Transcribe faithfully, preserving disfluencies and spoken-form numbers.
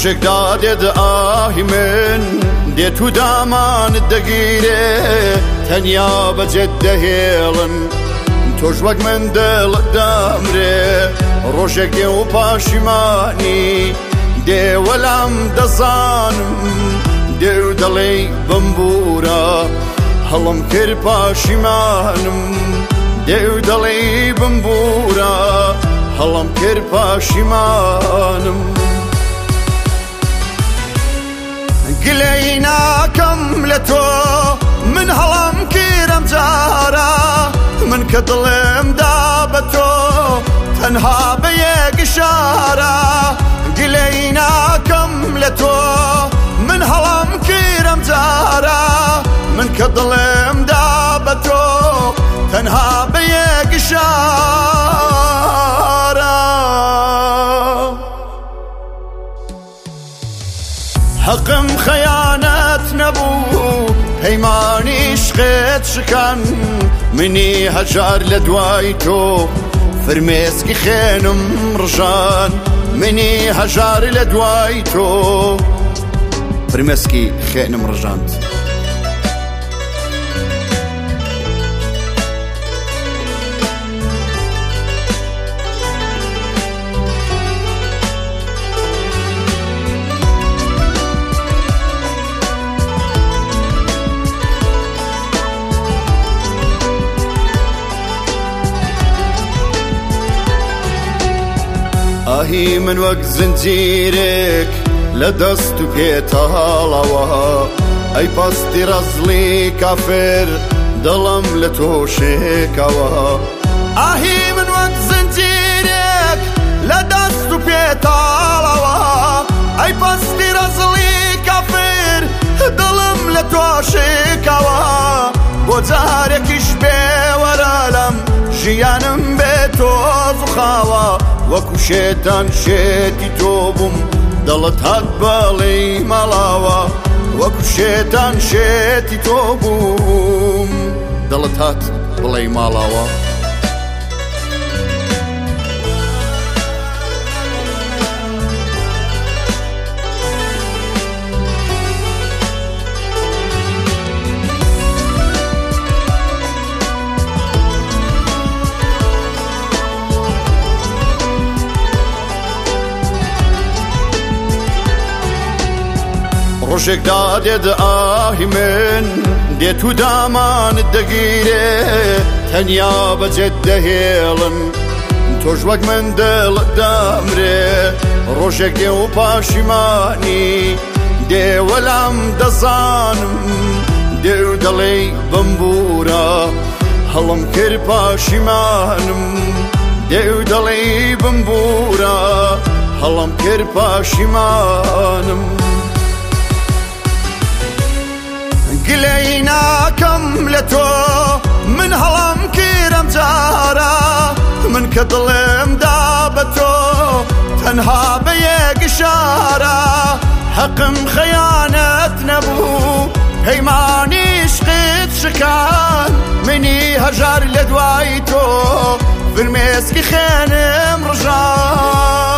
ڕۆژێکدا دێدە ئاهی من دێت و دامانت دەگیرێ تەنیا بەجێت دەهێڵن تۆش وەک من دڵت دەمرێ ڕۆژێک دێ و پاشیمانی دێ وەلام دەزانم دێ و دەڵێ بمبورە هەڵم کرد پاشیمانم دێ و دەڵێ بمبورە هەڵم کرد پاشیمانم گلەی ناکەم لە تۆ من هەڵم کردم جارە من کە دڵێمدا بە تۆ تەنها بە یەک ئیشارە گلەی ناکەم لە تۆ من هەڵم کردم جارە من کە دڵێمدا بە تۆ تەنها بە یەک ئیشارە حەقم خەیانەت نەبوو پەیمانی عشقت شکان منی هەژار لە دوای تۆ فرمێسکی خوێنم ڕژان منی هەژار لە دوای تۆ فرمێسکی خوێنم ڕژاند ئاهی من وەک زنجیرێک لە دەست و پێتاڵەوە ئەی پەستی ڕەزڵی کافر دڵم لە تۆ شێکەوە ئاهی من وەک زنجیرێک لە دەست و پێتاڵەوە ئەی پەستی ڕەزڵی کافر دڵم لە تۆ شێکەوە بۆ جارێکیش بێوەرە لەم ژیانم بێ تۆز و خاوە وەکو شێتان شێتی تۆ بووم دڵت هات بەڵێی ماڵاوە وەکو شێتان شێتی تۆ بووم دڵت هات بڵێی ماڵاوە ڕۆژێکدا دێدە ئاهی من دێت و دامانت دەگیرێ تەنیا بەجێت دەهێڵن تۆش وەک من دڵت دەمرێ ڕۆژێک دێ و پاشیمانی دێ وەلام دەزانم دێ و دەڵێ بمبورە هەڵم کرد پاشیمانم دێ و دەڵێ بمبورە هەڵم کرد پاشیمانم گلەی ناکەم لە تۆ من هەڵم کردم جارە من کە دڵێمدا بە تۆ تەنها بە یەک ئیشارە حەقم خەیانەت نەبوو پەیمانی عشقت شکان منی هەژار لە دوای تۆ فرمێسکی خوێنم ڕژان